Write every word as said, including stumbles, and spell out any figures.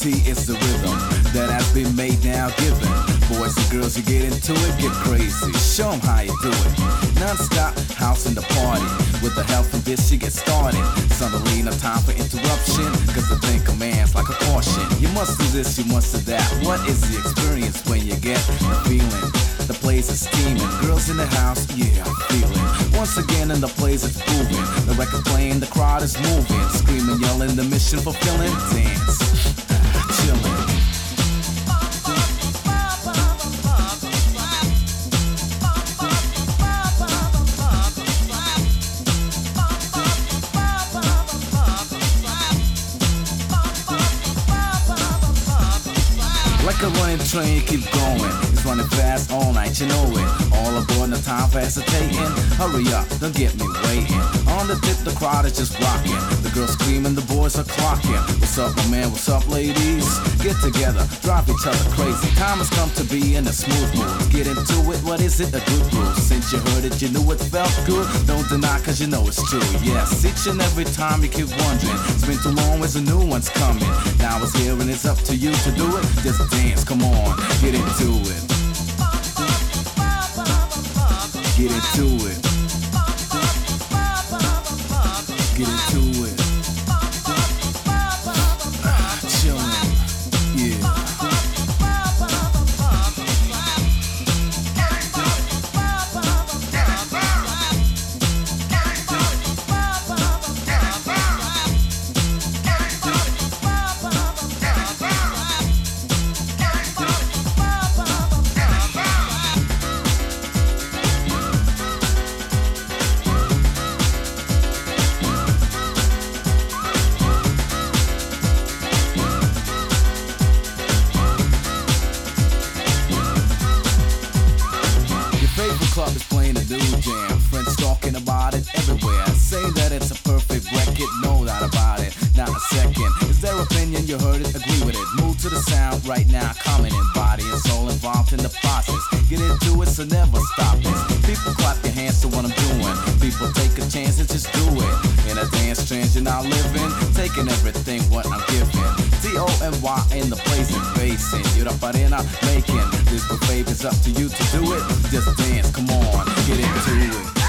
T is the rhythm that has been made now given. Boys and girls, you get into it, get crazy. Show 'em how you do it. Non-stop house in the party. With the help of this, you get started. Suddenly, no time for interruption. Cause the thing commands like a caution. You must do this, you must do that. What is the experience when you get the feeling? The place is steaming. Girls in the house, yeah, I'm feeling. Once again, in the place it's moving. The record playing, the crowd is moving. Screaming, yelling, the mission fulfilling. Dance, chilling. Like a running train, you keep going. It's running fast all night, you know it. All aboard, no time for hesitating. Hurry up, don't get me waiting. On the tip, the crowd is just rocking. The girls screaming, the boys are clocking. What's up, my man? What's up, ladies? Get together, drive each other crazy. Time has come to be in a smooth mood. Get into it, what is it? A good groove. Since you heard it, you knew it felt good. Don't deny, cause you know it's true. Yes, each and every time you keep wondering. It's been too long, where's the new one's coming? Now it's here and it's up to you to do it. Just dance, come on, get into it. Get into it. Get into it. Ah, chillin', yeah. Club is playing a new jam. Friends talking about it everywhere. Say that it's a perfect record, no doubt about it. Not a second. Is their opinion? You heard it, agree with it. Move to the sound right now, coming in. Body and soul involved in the process. Get into it, so never stop this. People clap your hands to what I'm doing. People take a chance and just do it. In a dance trance you're not living, taking everything what I'm giving. T O N Y in the place and facing. You're up and making this buffet. It's up to you to do it. Just dance, come on, get into it.